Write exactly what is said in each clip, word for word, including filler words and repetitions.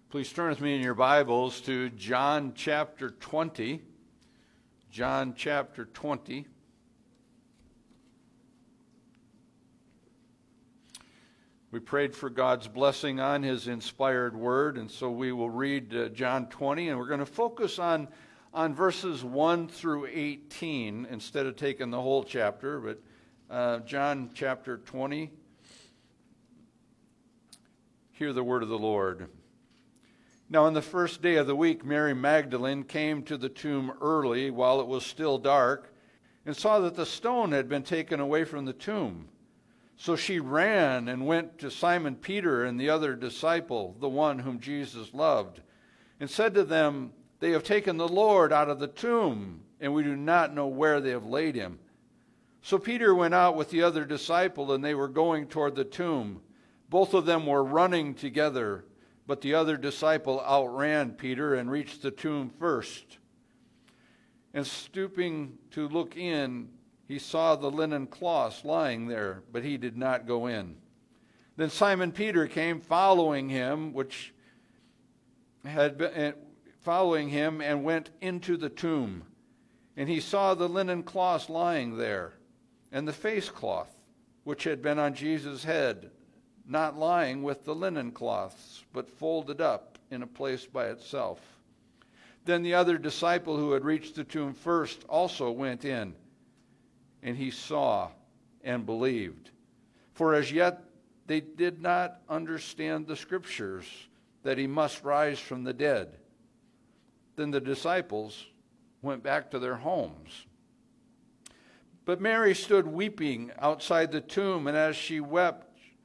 Please turn with me in your Bibles to John chapter twenty. John chapter twenty. We prayed for God's blessing on His inspired word, and so we will read uh, John twenty, and we're going to focus on, on verses one through eighteen instead of taking the whole chapter, but uh, John chapter twenty. Hear the word of the Lord. Now on the first day of the week, Mary Magdalene came to the tomb early while it was still dark and saw that the stone had been taken away from the tomb. So she ran and went to Simon Peter and the other disciple, the one whom Jesus loved, and said to them, "They have taken the Lord out of the tomb, and we do not know where they have laid him." So Peter went out with the other disciple, and they were going toward the tomb. Both of them were running together, but the other disciple outran Peter and reached the tomb first. And stooping to look in, he saw the linen cloths lying there, but he did not go in. Then Simon Peter came following him, which had been following him, and went into the tomb. And he saw the linen cloths lying there, and the face cloth, which had been on Jesus' head, not lying with the linen cloths, but folded up in a place by itself. Then the other disciple who had reached the tomb first also went in, and he saw and believed. For as yet they did not understand the scriptures, that he must rise from the dead. Then the disciples went back to their homes. But Mary stood weeping outside the tomb, and as she wept,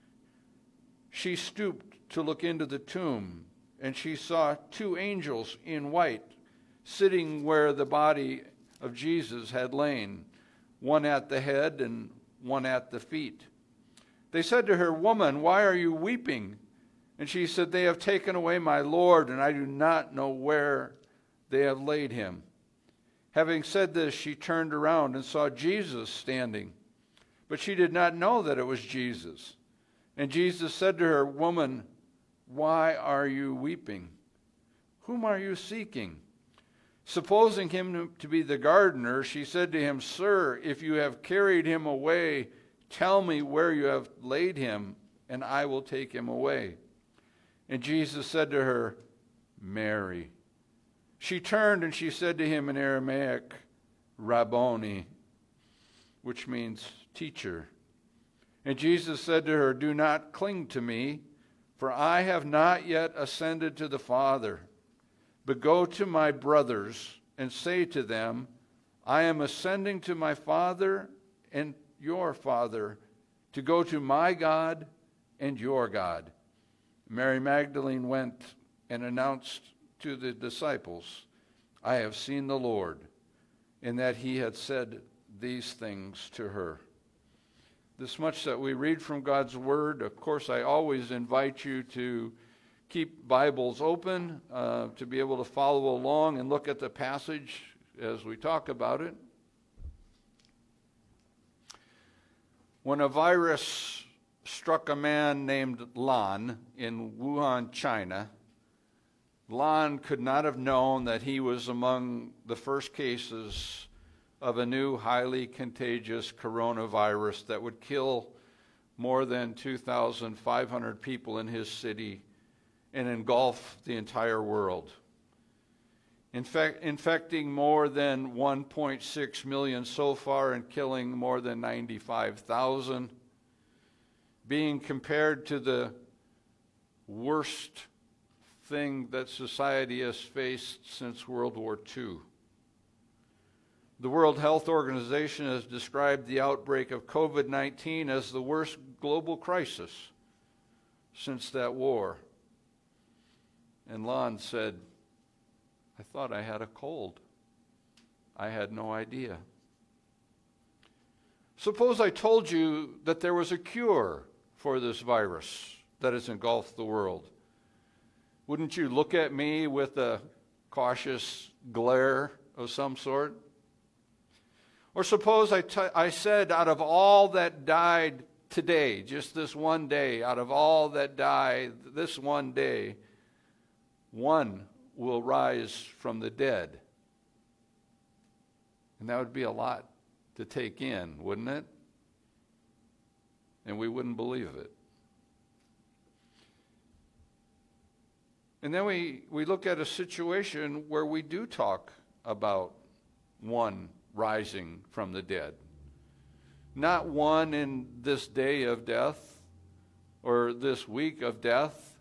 she stooped to look into the tomb, and she saw two angels in white sitting where the body of Jesus had lain, one at the head and one at the feet. They said to her, "Woman, why are you weeping?" And she said, "They have taken away my Lord, and I do not know where they have laid him." Having said this, she turned around and saw Jesus standing, but she did not know that it was Jesus. And Jesus said to her, "Woman, why are you weeping? Whom are you seeking?" Supposing him to be the gardener, she said to him, "Sir, if you have carried him away, tell me where you have laid him, and I will take him away." And Jesus said to her, "Mary." She turned and she said to him in Aramaic, "Rabboni," which means teacher. And Jesus said to her, "Do not cling to me, for I have not yet ascended to the Father. But go to my brothers and say to them, I am ascending to my Father and your Father, to go to my God and your God." Mary Magdalene went and announced to the disciples, "I have seen the Lord," and that he had said these things to her. This much that we read from God's Word. Of course, I always invite you to keep Bibles open, uh, to be able to follow along and look at the passage as we talk about it. When a virus struck a man named Lan in Wuhan, China, Lan could not have known that he was among the first cases of a new highly contagious coronavirus that would kill more than two thousand five hundred people in his city and engulf the entire world. In fact, infecting more than one point six million so far and killing more than ninety-five thousand, being compared to the worst thing that society has faced since World War Two. The World Health Organization has described the outbreak of COVID nineteen as the worst global crisis since that war. And Lan said, "I thought I had a cold. I had no idea." Suppose I told you that there was a cure for this virus that has engulfed the world. Wouldn't you look at me with a cautious glare of some sort? Or suppose I, t- I said, out of all that died today, just this one day, out of all that died this one day, one will rise from the dead. And that would be a lot to take in, wouldn't it? And we wouldn't believe it. And then we, we look at a situation where we do talk about one rising from the dead. Not one in this day of death or this week of death.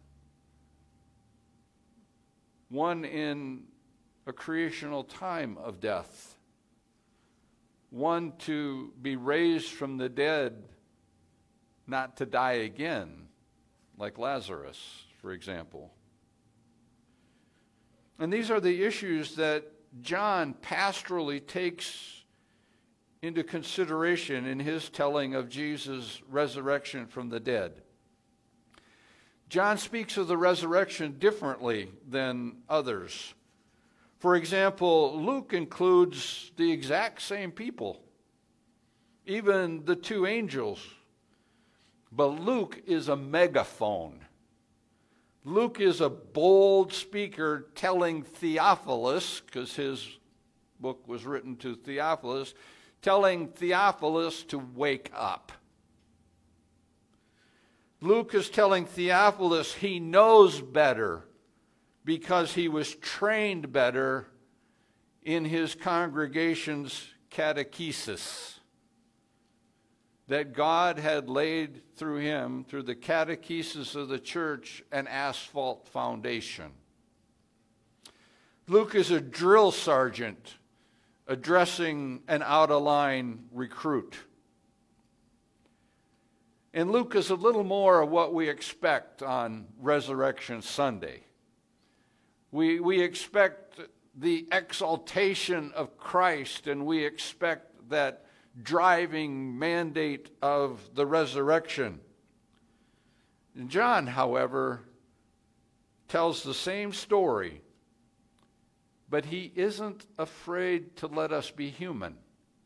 One in a creational time of death. One to be raised from the dead, not to die again, like Lazarus, for example. And these are the issues that John pastorally takes into consideration in his telling of Jesus' resurrection from the dead. John speaks of the resurrection differently than others. For example, Luke includes the exact same people, even the two angels. But Luke is a megaphone. Luke is a bold speaker telling Theophilus, because his book was written to Theophilus, telling Theophilus to wake up. Luke is telling Theophilus he knows better because he was trained better in his congregation's catechesis. That God had laid through him, through the catechesis of the church, an asphalt foundation. Luke is a drill sergeant addressing an out-of-line recruit. And Luke is a little more of what we expect on Resurrection Sunday. We, we expect the exaltation of Christ, and we expect that driving mandate of the resurrection. John, however, tells the same story, but he isn't afraid to let us be human.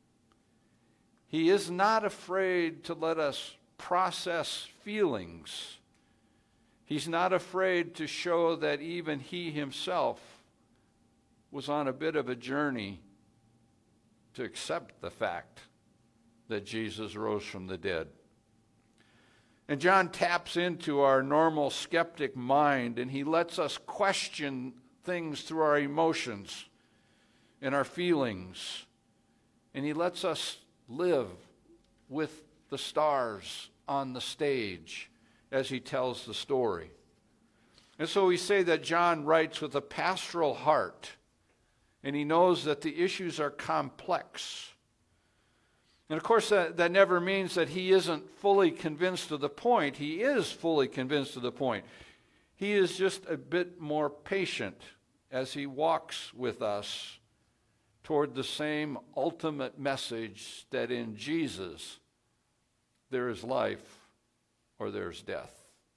He is not afraid to let us process feelings. He's not afraid to show that even he himself was on a bit of a journey to accept the fact that Jesus rose from the dead. And John taps into our normal skeptic mind, and he lets us question things through our emotions and our feelings. And he lets us live with the stars on the stage as he tells the story. And so we say that John writes with a pastoral heart, and he knows that the issues are complex. And of course, that, that never means that he isn't fully convinced of the point. He is fully convinced of the point. He is just a bit more patient as he walks with us toward the same ultimate message that in Jesus there is life or there's death.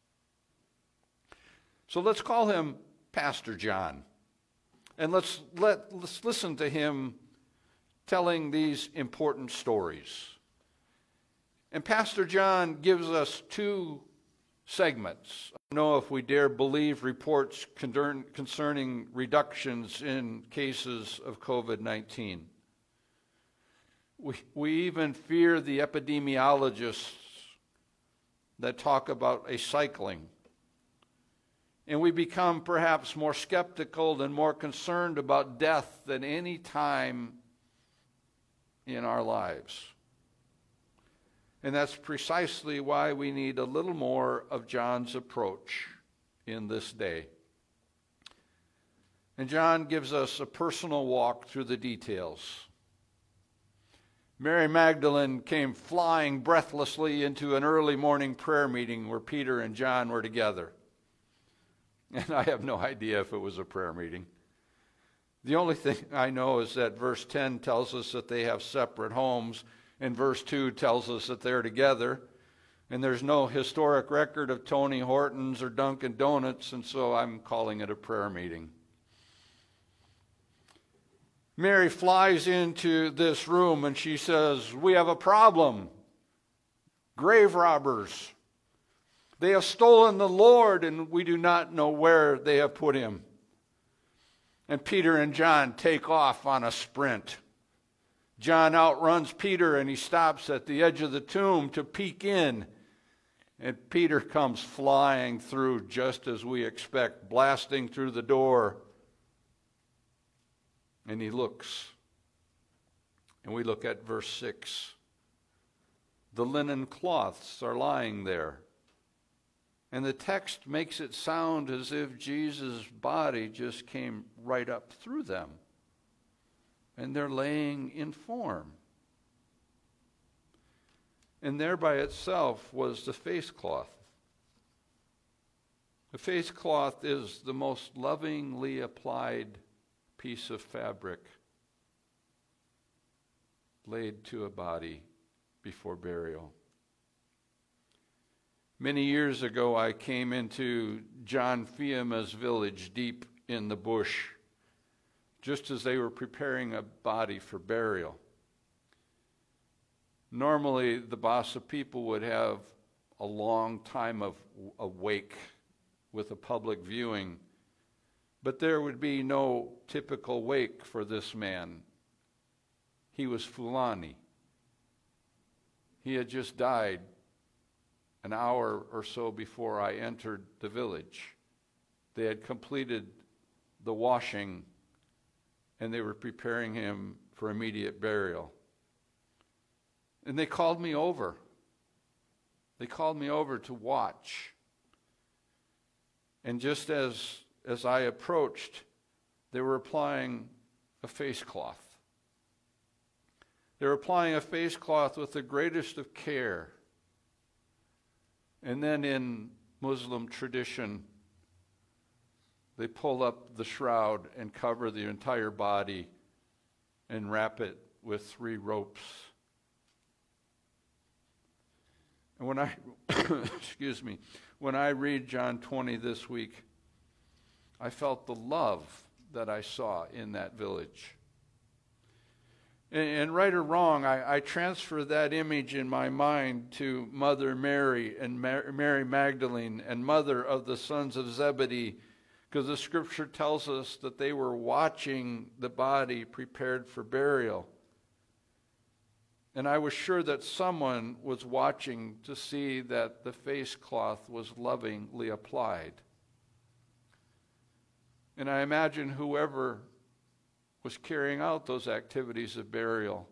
So let's call him Pastor John. And let's let let's listen to him telling these important stories. And Pastor John gives us two segments. I don't know if we dare believe reports concerning reductions in cases of covid nineteen. We, we even fear the epidemiologists that talk about a cycling. And we become perhaps more skeptical and more concerned about death than any time in our lives. And that's precisely why we need a little more of John's approach in this day. And John gives us a personal walk through the details. Mary Magdalene came flying breathlessly into an early morning prayer meeting where Peter and John were together. And I have no idea if it was a prayer meeting. The only thing I know is that verse ten tells us that they have separate homes, and verse two tells us that they're together. And there's no historic record of Tony Hortons or Dunkin' Donuts, and so I'm calling it a prayer meeting. Mary flies into this room and she says, "We have a problem. Grave robbers. They have stolen the Lord, and we do not know where they have put him." And Peter and John take off on a sprint. John outruns Peter, and he stops at the edge of the tomb to peek in. And Peter comes flying through just as we expect, blasting through the door. And he looks. And we look at verse six. The linen cloths are lying there. And the text makes it sound as if Jesus' body just came right up through them. And they're laying in form. And there by itself was the face cloth. The face cloth is the most lovingly applied piece of fabric laid to a body before burial. Many years ago, I came into John Fiuma's village deep in the bush, just as they were preparing a body for burial. Normally, the Bassa people would have a long time of a wake with a public viewing, but there would be no typical wake for this man. He was Fulani. He had just died an hour or so before I entered the village. They had completed the washing, and they were preparing him for immediate burial. And they called me over. They called me over to watch. And just as, as I approached, they were applying a face cloth. They were applying a face cloth with the greatest of care. And then in Muslim tradition, they pull up the shroud and cover the entire body and wrap it with three ropes. And when I, excuse me, when I read John twenty this week, I felt the love that I saw in that village. And, and right or wrong, I, I transfer that image in my mind to Mother Mary and Mar- Mary Magdalene and mother of the sons of Zebedee, because the scripture tells us that they were watching the body prepared for burial. And I was sure that someone was watching to see that the face cloth was lovingly applied. And I imagine whoever was carrying out those activities of burial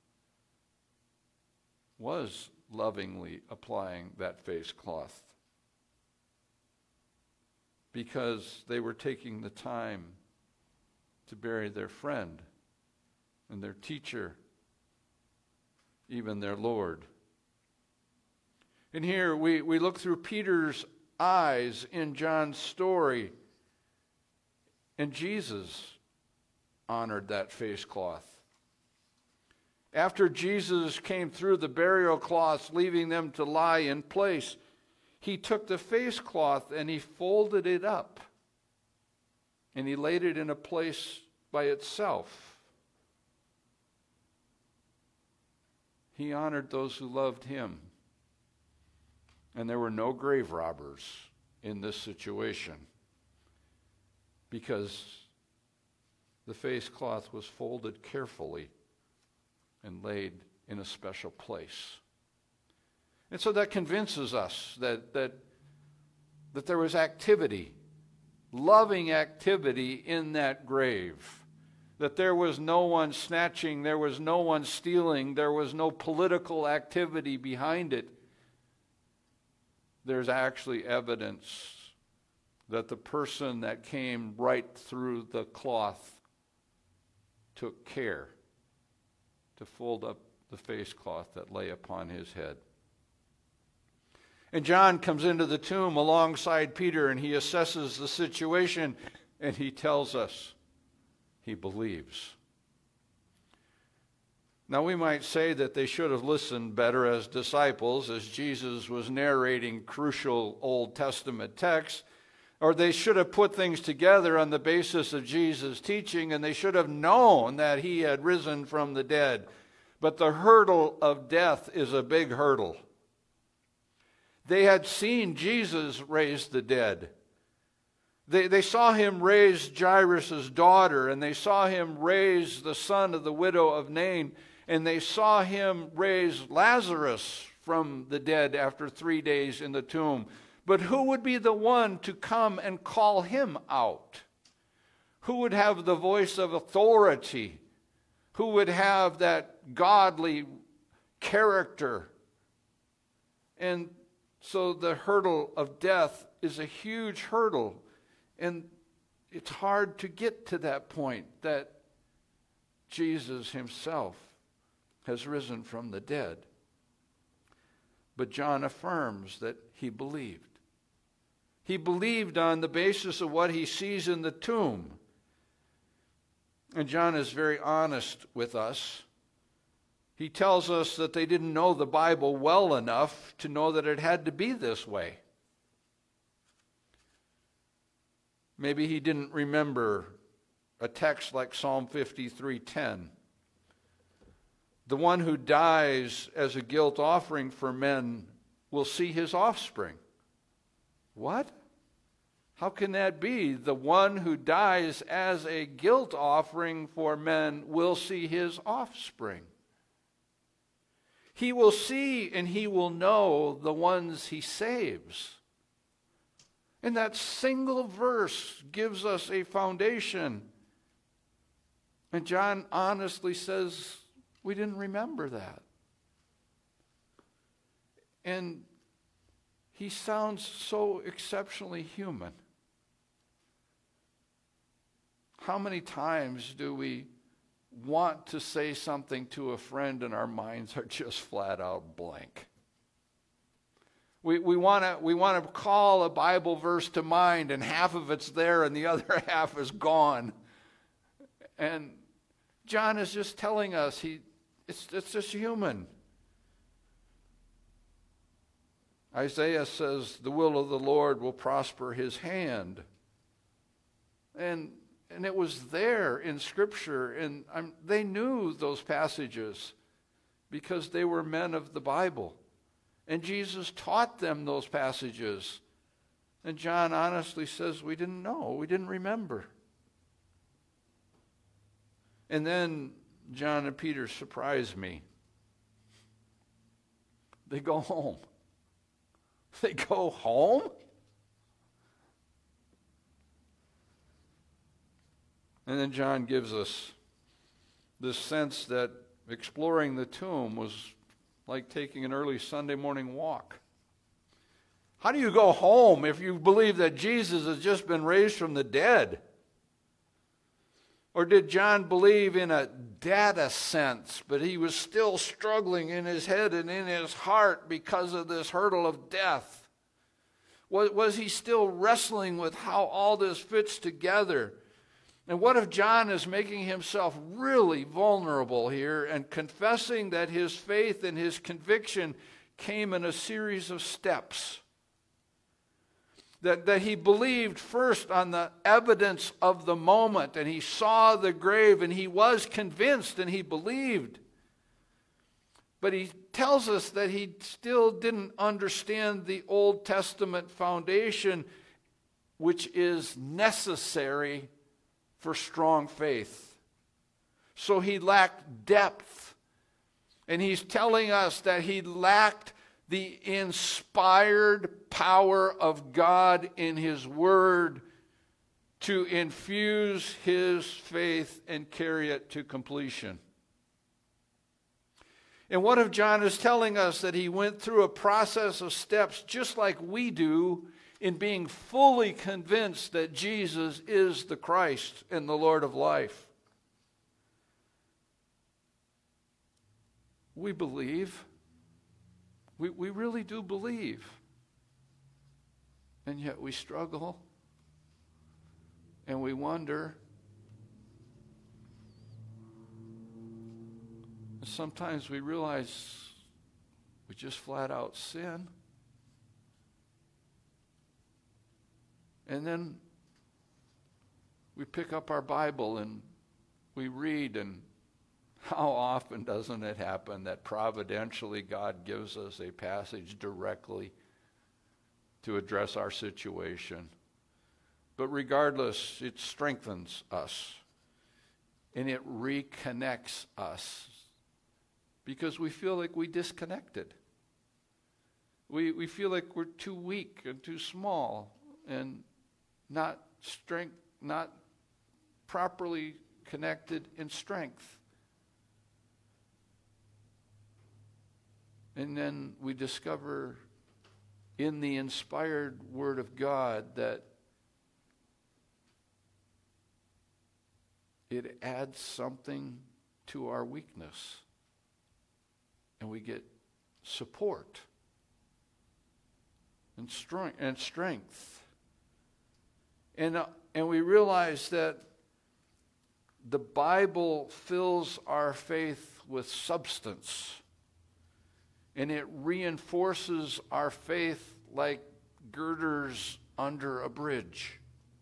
was lovingly applying that face cloth, because they were taking the time to bury their friend and their teacher, even their Lord. And here we, we look through Peter's eyes in John's story, and Jesus honored that face cloth. After Jesus came through the burial cloths, leaving them to lie in place, he took the face cloth and he folded it up, and he laid it in a place by itself. He honored those who loved him. And there were no grave robbers in this situation, because the face cloth was folded carefully and laid in a special place. And so that convinces us that, that, that there was activity, loving activity in that grave. That there was no one snatching, there was no one stealing, there was no political activity behind it. There's actually evidence that the person that came right through the cloth took care to fold up the face cloth that lay upon his head. And John comes into the tomb alongside Peter, and he assesses the situation, and he tells us he believes. Now, we might say that they should have listened better as disciples as Jesus was narrating crucial Old Testament texts, or they should have put things together on the basis of Jesus' teaching, and they should have known that he had risen from the dead. But the hurdle of death is a big hurdle. They had seen Jesus raise the dead. They, they saw him raise Jairus' daughter, and they saw him raise the son of the widow of Nain, and they saw him raise Lazarus from the dead after three days in the tomb. But who would be the one to come and call him out? Who would have the voice of authority? Who would have that godly character? And so the hurdle of death is a huge hurdle. And it's hard to get to that point that Jesus himself has risen from the dead. But John affirms that he believed. He believed on the basis of what he sees in the tomb. And John is very honest with us. He tells us that they didn't know the Bible well enough to know that it had to be this way. Maybe he didn't remember a text like Psalm fifty-three ten. The one who dies as a guilt offering for men will see his offspring. What? How can that be? The one who dies as a guilt offering for men will see his offspring. He will see and he will know the ones he saves. And that single verse gives us a foundation. And John honestly says, we didn't remember that. And he sounds so exceptionally human. How many times do we want to say something to a friend and our minds are just flat out blank? We we want to we want to call a Bible verse to mind, and half of it's there and the other half is gone. And John is just telling us he it's it's just human. Isaiah says the will of the Lord will prosper his hand. And and it was there in Scripture, and I'm, they knew those passages because they were men of the Bible. And Jesus taught them those passages. And John honestly says, we didn't know, we didn't remember. And then John and Peter surprise me. They go home. They go home? And then John gives us this sense that exploring the tomb was like taking an early Sunday morning walk. How do you go home if you believe that Jesus has just been raised from the dead? Or did John believe in a data sense, but he was still struggling in his head and in his heart because of this hurdle of death? Was, was he still wrestling with how all this fits together? And what if John is making himself really vulnerable here and confessing that his faith and his conviction came in a series of steps? That, that he believed first on the evidence of the moment, and he saw the grave, and he was convinced, and he believed. But he tells us that he still didn't understand the Old Testament foundation, which is necessary for strong faith. So he lacked depth. And he's telling us that he lacked the inspired power of God in his word to infuse his faith and carry it to completion. And what if John is telling us that he went through a process of steps just like we do in being fully convinced that Jesus is the Christ and the Lord of life? We believe. We, we really do believe. And yet we struggle. And we wonder. And sometimes we realize we just flat out sin. And then we pick up our Bible and we read, and how often doesn't it happen that providentially God gives us a passage directly to address our situation? But regardless, it strengthens us. And it reconnects us. Because we feel like we disconnected. We, we feel like we're too weak and too small and not strength, not properly connected in strength. And then we discover in the inspired Word of God that it adds something to our weakness. And we get support and strength. And, strength. and, uh, and we realize that the Bible fills our faith with substance. And it reinforces our faith like girders under a bridge.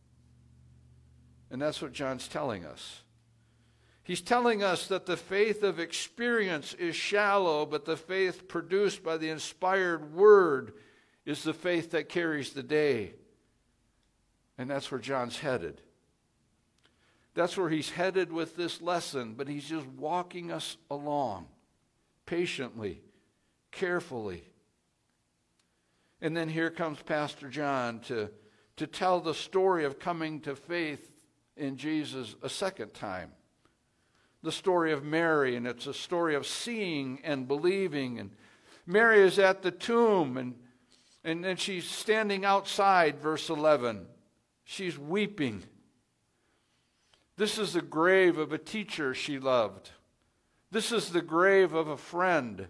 And that's what John's telling us. He's telling us that the faith of experience is shallow, but the faith produced by the inspired Word is the faith that carries the day. And that's where John's headed. That's where he's headed with this lesson, but he's just walking us along patiently, carefully. And then here comes Pastor John to, to tell the story of coming to faith in Jesus a second time. The story of Mary, and it's a story of seeing and believing. And Mary is at the tomb, and, and, and she's standing outside, verse eleven. She's weeping. This is the grave of a teacher she loved. This is the grave of a friend.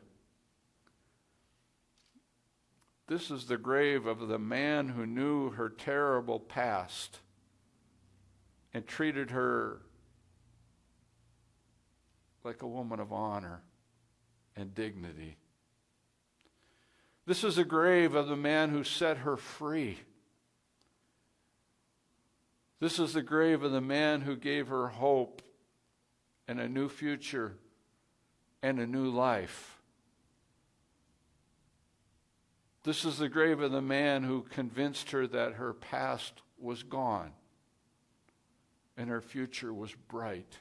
This is the grave of the man who knew her terrible past and treated her like a woman of honor and dignity. This is a grave of the man who set her free. This is the grave of the man who gave her hope and a new future and a new life. This is the grave of the man who convinced her that her past was gone and her future was bright.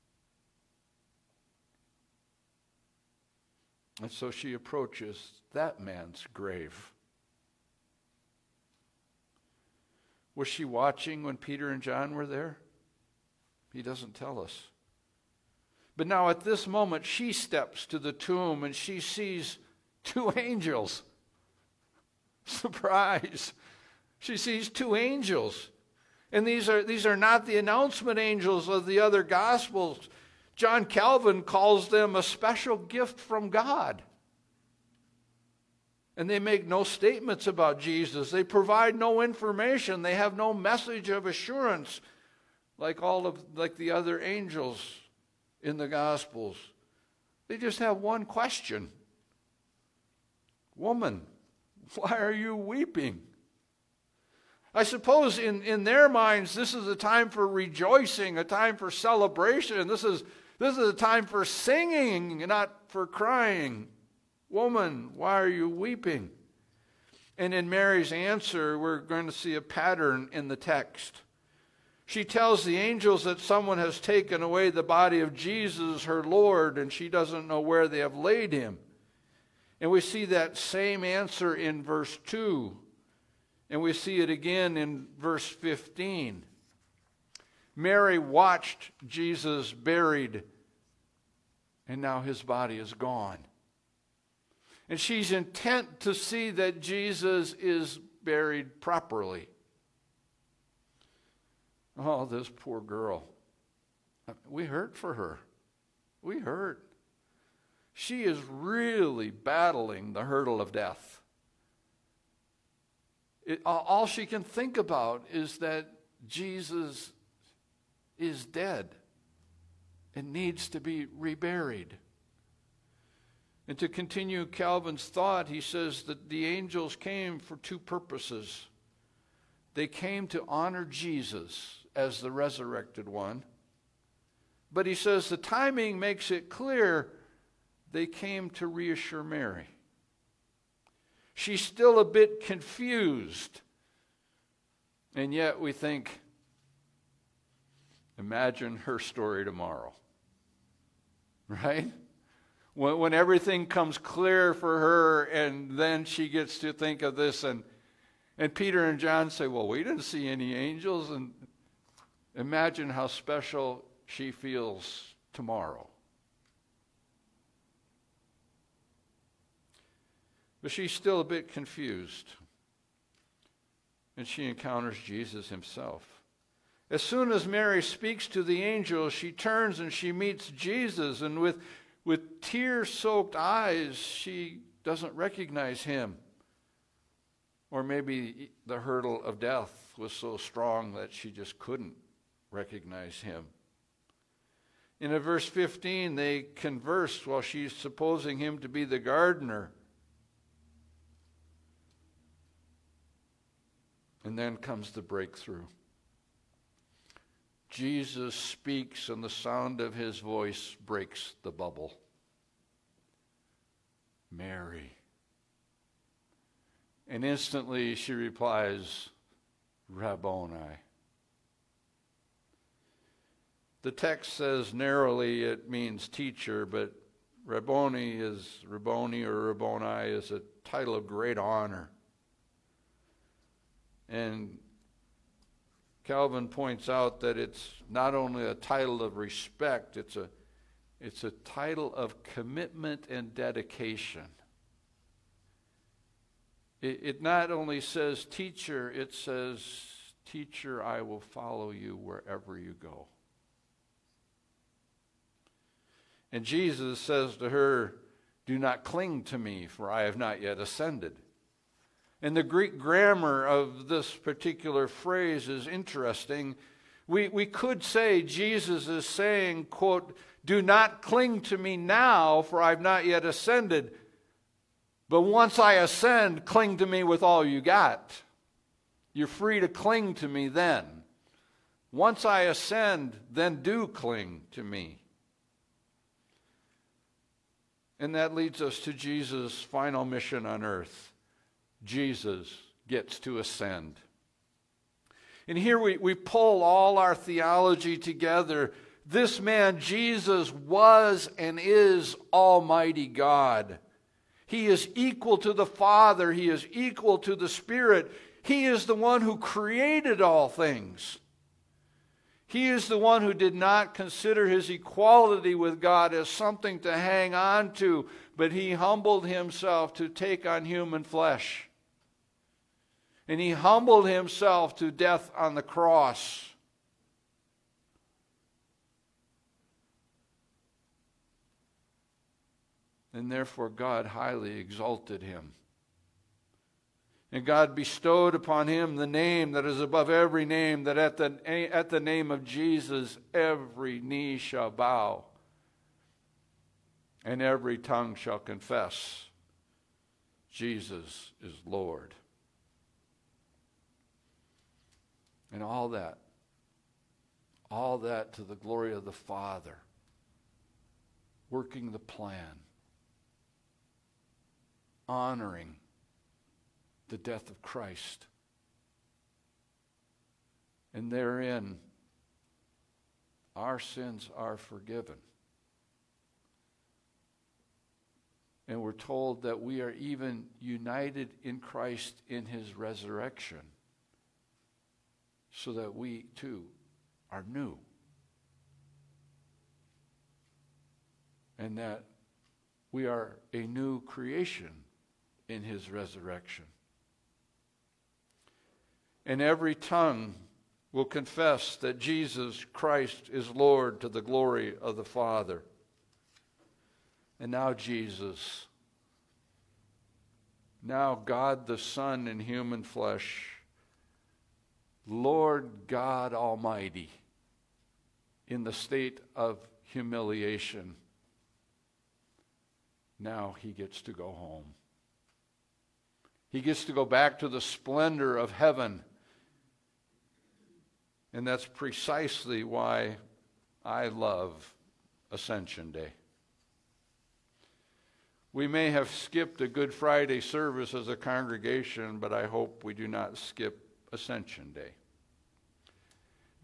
And so she approaches that man's grave. Was she watching when Peter and John were there? He doesn't tell us. But now at this moment, she steps to the tomb and she sees two angels. Surprise! She sees two angels. And these are, these are not the announcement angels of the other Gospels. John Calvin calls them a special gift from God. And they make no statements about Jesus. They provide no information. They have no message of assurance like all of like the other angels in the Gospels. They just have one question. Woman, why are you weeping? I suppose in, in their minds this is a time for rejoicing, a time for celebration. This is This is a time for singing, not for crying. Woman, why are you weeping? And in Mary's answer, we're going to see a pattern in the text. She tells the angels that someone has taken away the body of Jesus, her Lord, and she doesn't know where they have laid him. And we see that same answer in verse two. And we see it again in verse fifteen. Mary watched Jesus buried, and now his body is gone. And she's intent to see that Jesus is buried properly. Oh, this poor girl. We hurt for her. We hurt. She is really battling the hurdle of death. It, all she can think about is that Jesus is dead and needs to be reburied. And to continue Calvin's thought, he says that the angels came for two purposes. They came to honor Jesus as the resurrected one. But he says the timing makes it clear they came to reassure Mary. She's still a bit confused. And yet we think, imagine her story tomorrow. Right? When, when everything comes clear for her, and then she gets to think of this, and and Peter and John say, well, we didn't see any angels, and imagine how special she feels tomorrow. But she's still a bit confused. And she encounters Jesus himself. As soon as Mary speaks to the angel, she turns and she meets Jesus. And with, with tear-soaked eyes, she doesn't recognize him. Or maybe the hurdle of death was so strong that she just couldn't recognize him. In verse fifteen, they converse while she's supposing him to be the gardener. And then comes the breakthrough. Jesus speaks, and the sound of his voice breaks the bubble. Mary. And instantly she replies, Rabboni. The text says narrowly it means teacher, but Rabboni is Rabboni or Rabboni is a title of great honor. And Calvin points out that it's not only a title of respect, it's a it's a title of commitment and dedication. It, it not only says teacher, it says, teacher, I will follow you wherever you go. And Jesus says to her, do not cling to me, for I have not yet ascended. And the Greek grammar of this particular phrase is interesting. We, we could say Jesus is saying, quote, do not cling to me now, for I've not yet ascended. But once I ascend, cling to me with all you got. You're free to cling to me then. Once I ascend, then do cling to me. And that leads us to Jesus' final mission on earth. Jesus gets to ascend. And here we, we pull all our theology together. This man, Jesus, was and is Almighty God. He is equal to the Father. He is equal to the Spirit. He is the one who created all things. He is the one who did not consider his equality with God as something to hang on to, but he humbled himself to take on human flesh. And he humbled himself to death on the cross. And therefore God highly exalted him. And God bestowed upon him the name that is above every name, that at the, at the name of Jesus every knee shall bow, and every tongue shall confess Jesus is Lord. And all that, all that to the glory of the Father, working the plan, honoring the death of Christ. And therein, our sins are forgiven. And we're told that we are even united in Christ in his resurrection, so that we too are new. And that we are a new creation in his resurrection. And every tongue will confess that Jesus Christ is Lord to the glory of the Father. And now Jesus, now God the Son in human flesh, Lord God Almighty, in the state of humiliation, now he gets to go home. He gets to go back to the splendor of heaven. And that's precisely why I love Ascension Day. We may have skipped a Good Friday service as a congregation, but I hope we do not skip Ascension Day.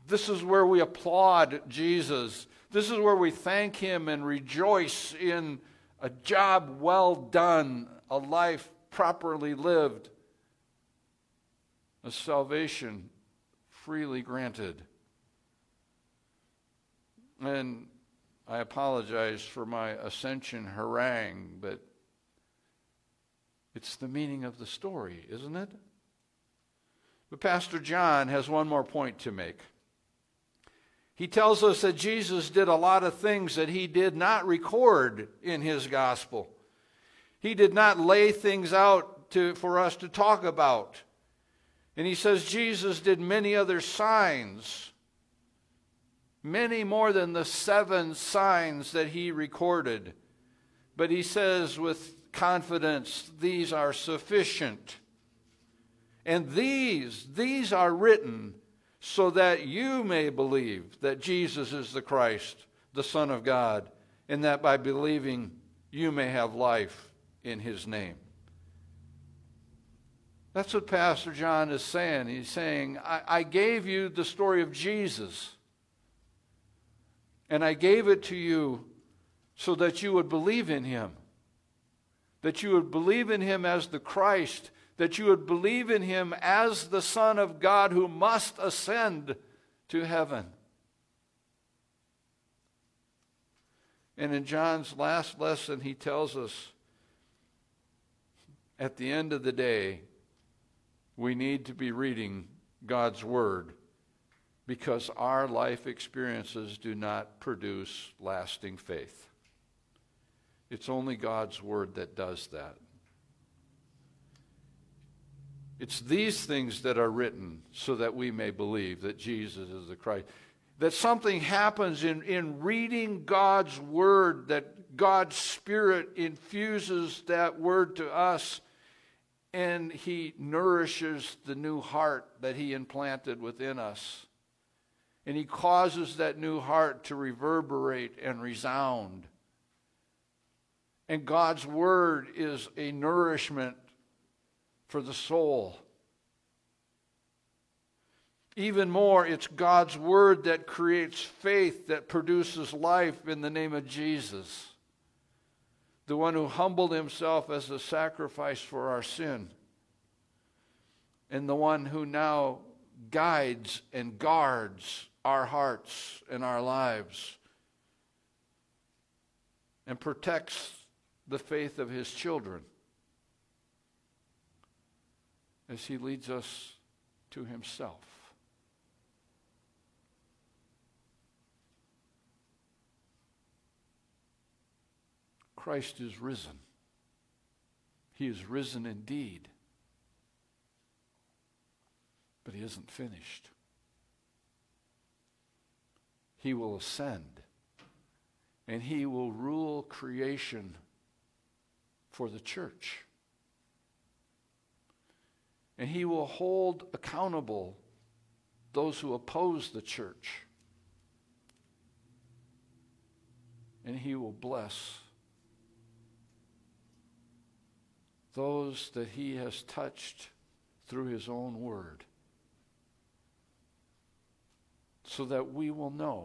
This is where we applaud Jesus. This is where we thank him and rejoice in a job well done, a life properly lived, a salvation freely granted. And I apologize for my ascension harangue, but it's the meaning of the story, isn't it? But Pastor John has one more point to make. He tells us that Jesus did a lot of things that he did not record in his gospel. He did not lay things out to, for us to talk about. And he says Jesus did many other signs, many more than the seven signs that he recorded. But he says with confidence, these are sufficient. And these, these are written so that you may believe that Jesus is the Christ, the Son of God, and that by believing you may have life in his name. That's what Pastor John is saying. He's saying, I, I gave you the story of Jesus, and I gave it to you so that you would believe in him, that you would believe in him as the Christ, that you would believe in him as the Son of God who must ascend to heaven. And in John's last lesson, he tells us, at the end of the day, we need to be reading God's Word because our life experiences do not produce lasting faith. It's only God's Word that does that. It's these things that are written so that we may believe that Jesus is the Christ. That something happens in, in reading God's Word, that God's Spirit infuses that Word to us, and he nourishes the new heart that he implanted within us. And he causes that new heart to reverberate and resound. And God's Word is a nourishment for the soul. Even more, it's God's Word that creates faith, that produces life in the name of Jesus, the one who humbled himself as a sacrifice for our sin, and the one who now guides and guards our hearts and our lives and protects the faith of his children as he leads us to himself. Christ is risen. He is risen indeed. But he isn't finished. He will ascend, and he will rule creation for the church. And he will hold accountable those who oppose the church. And he will bless those that he has touched through his own word, so that we will know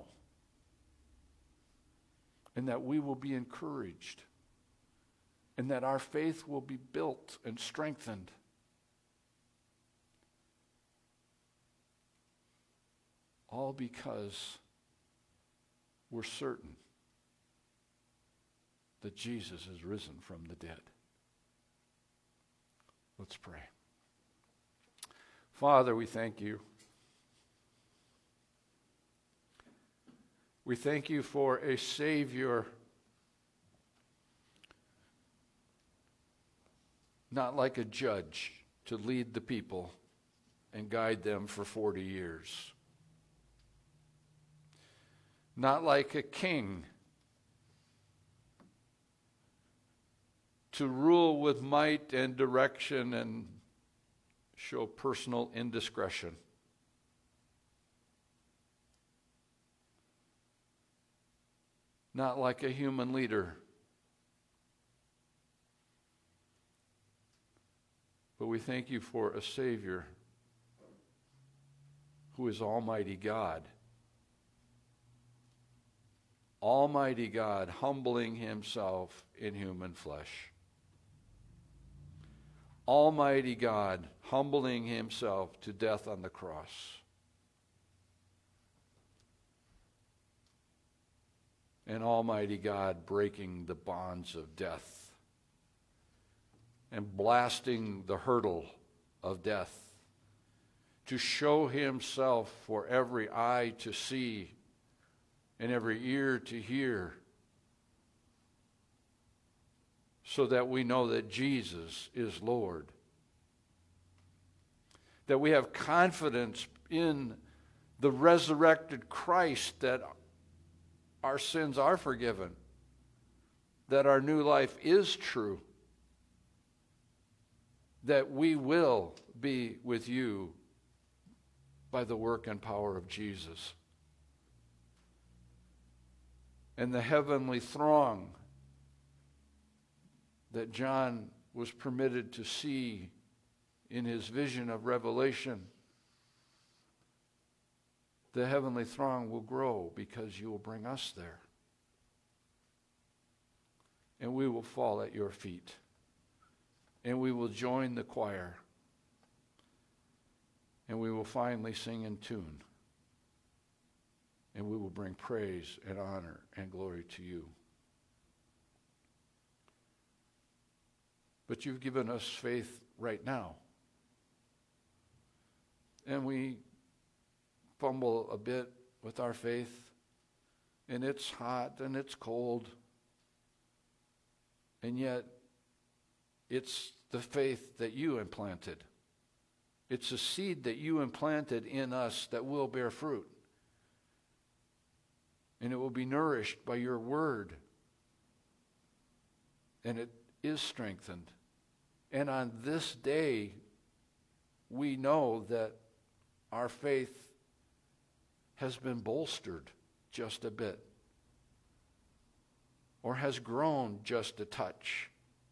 and that we will be encouraged and that our faith will be built and strengthened. All because we're certain that Jesus is risen from the dead. Let's pray. Father, we thank you. We thank you for a Savior, not like a judge, to lead the people and guide them for forty years. Not like a king, to rule with might and direction and show personal indiscretion. Not like a human leader, but we thank you for a Savior who is Almighty God, Almighty God humbling himself in human flesh. Almighty God humbling himself to death on the cross. And Almighty God breaking the bonds of death and blasting the hurdle of death to show himself for every eye to see and every ear to hear, so that we know that Jesus is Lord. That we have confidence in the resurrected Christ, that our sins are forgiven, that our new life is true, that we will be with you by the work and power of Jesus. And the heavenly throng that John was permitted to see in his vision of Revelation, the heavenly throng will grow because you will bring us there. And we will fall at your feet. And we will join the choir. And we will finally sing in tune. And we will bring praise and honor and glory to you. But you've given us faith right now. And we fumble a bit with our faith. And it's hot and it's cold. And yet, it's the faith that you implanted. It's a seed that you implanted in us that will bear fruit. And it will be nourished by your word. And it is strengthened. And on this day, we know that our faith has been bolstered just a bit, or has grown just a touch.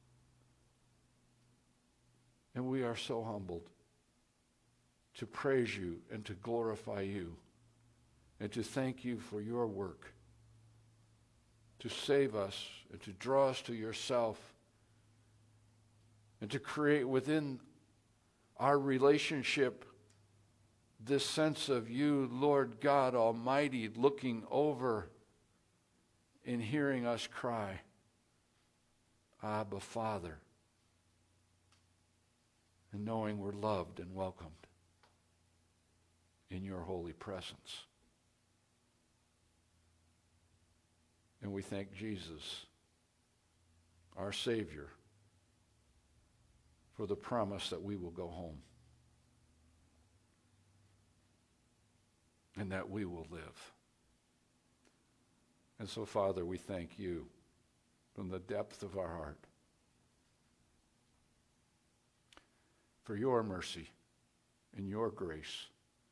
And we are so humbled to praise you and to glorify you and to thank you for your work to save us and to draw us to yourself and to create within our relationship this sense of you, Lord God Almighty, looking over and hearing us cry, Abba, Father, and knowing we're loved and welcomed in your holy presence. And we thank Jesus, our Savior, for the promise that we will go home and that we will live. And so, Father, we thank you from the depth of our heart for your mercy and your grace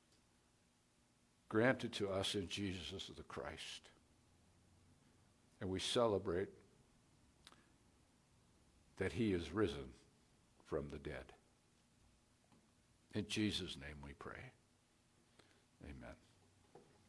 granted to us in Jesus the Christ. And we celebrate that he is risen from the dead. In Jesus' name we pray. Amen.